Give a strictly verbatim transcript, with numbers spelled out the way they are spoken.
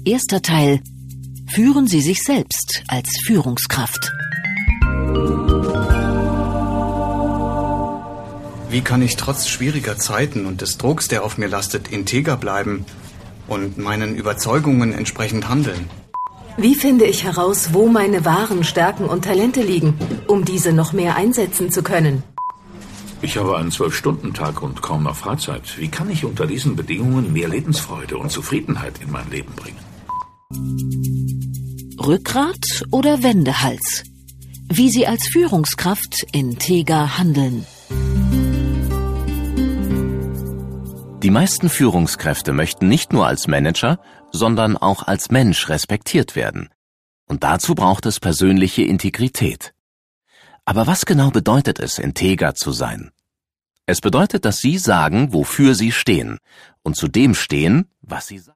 Erster Teil. Führen Sie sich selbst als Führungskraft. Wie kann ich trotz schwieriger Zeiten und des Drucks, der auf mir lastet, integer bleiben und meinen Überzeugungen entsprechend handeln? Wie finde ich heraus, wo meine wahren Stärken und Talente liegen, um diese noch mehr einsetzen zu können? Ich habe einen Zwölf-Stunden-Tag und kaum noch Freizeit. Wie kann ich unter diesen Bedingungen mehr Lebensfreude und Zufriedenheit in mein Leben bringen? Rückgrat oder Wendehals? Wie Sie als Führungskraft integer handeln. Die meisten Führungskräfte möchten nicht nur als Manager, sondern auch als Mensch respektiert werden. Und dazu braucht es persönliche Integrität. Aber was genau bedeutet es, integer zu sein? Es bedeutet, dass Sie sagen, wofür Sie stehen und zu dem stehen, was Sie sagen.